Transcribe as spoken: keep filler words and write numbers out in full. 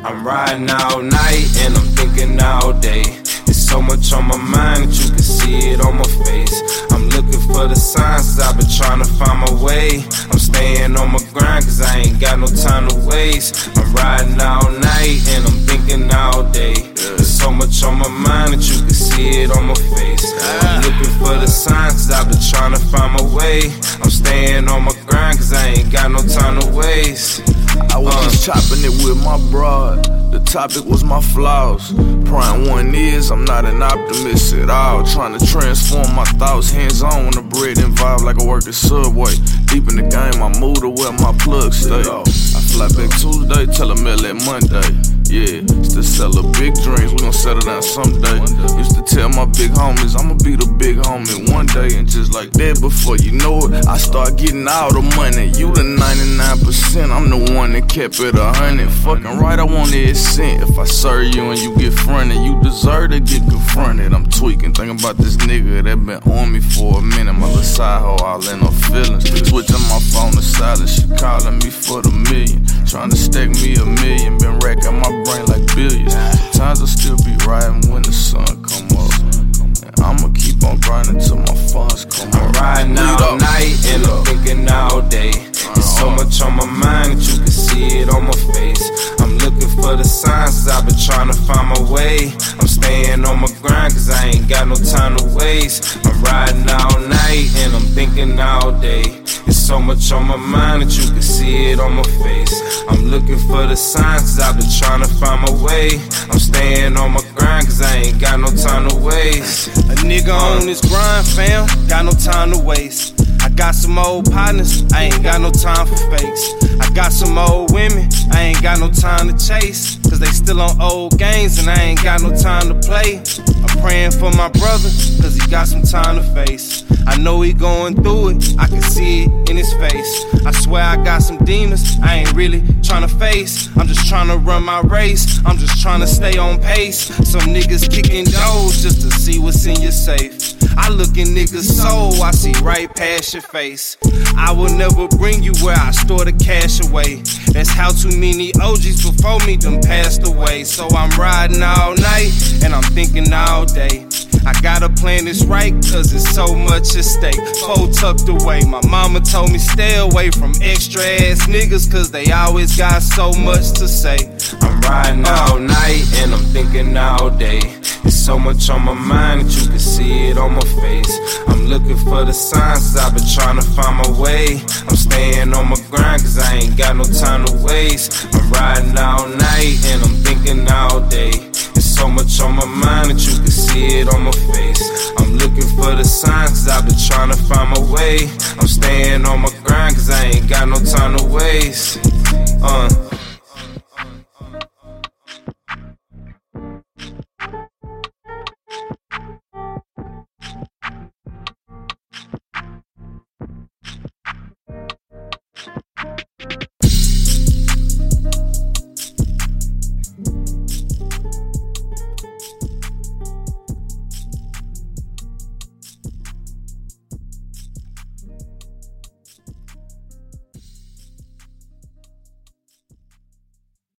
I'm riding all night and I'm thinking all day. There's so much on my mind that you can see it on my face. I'm looking for the signs cause I've been trying to find my way. I'm staying on my grind cause I ain't got no time to waste. I'm riding all night and I'm thinking all day. There's so much on my mind that you can see it on my face. I'm looking for the signs cause I've been trying to find my way. I'm staying on my grind cause I ain't got no time to waste. I was uh. just chopping it with my broad. The topic was my flaws. Prime one is, I'm not an optimist at all. Trying to transform my thoughts, hands on when the bread involved like I work at Subway. Deep in the game, I move to where my plug stay. I fly back Tuesday, tell a mail at Monday. Yeah, still sell a big dreams, we gon' settle down someday. Used to tell my big homies, I'ma be the big homie one day. And just like that, before you know it, I start getting all the money. You the ninety-nine percent, I'm the one that kept it a hundred. Fucking right, I want every cent. If I serve you and you get fronted, you deserve to get confronted. I'm tweaking, thinking about this nigga that been on me for a minute. My little side hoe all in her feelings. Switching my phone to silent, she calling me for the million. Trying to stack me a million, been racking my brain like billions. Sometimes I still be riding when the sun come up. And I'ma keep on grinding till my funds come up. I'm riding all night and I'm thinking all day. There's so much on my mind that you can see it on my face. I'm looking for the signs cause I've been trying to find my way. I'm staying on my grind cause I ain't got no time to waste. I'm riding all night and I'm thinking all day. There's so much on my mind that you can see it on my face. I'm looking for the signs cause I've been trying to find my way. I'm staying on my grind cause I ain't got no time to waste. A nigga on this grind, fam, got no time to waste. I got some old partners, I ain't got no time for fakes. I got some old women, I ain't got no time to chase. Cause they still on old games and I ain't got no time to play. I'm praying for my brother, cause he got some time to face. I know he going through it, I can see it in his face. I swear I got some demons, I ain't really tryna face. I'm just tryna run my race, I'm just tryna stay on pace. Some niggas kicking doors just to see what's in your safe. I look in niggas' soul, I see right past your face. I will never bring you where I store the cash away. That's how too many O Gs before me done passed away. So I'm riding all night and I'm thinking all day. I gotta plan this right cause it's so much at stake. Four tucked away, my mama told me stay away from extra ass niggas cause they always got so much to say. I'm riding all night and I'm thinking all day. There's so much on my mind that you can see it on my face. I'm looking for the signs cause I've been trying to find my way. I'm staying on my grind cause I ain't got no time to waste. I'm riding all night and I'm thinking all day. There's so much on my mind that you can see it on my face. I'm looking for the signs cause I've been trying to find my way. I'm staying on my grind cause I ain't got no time to waste. Uh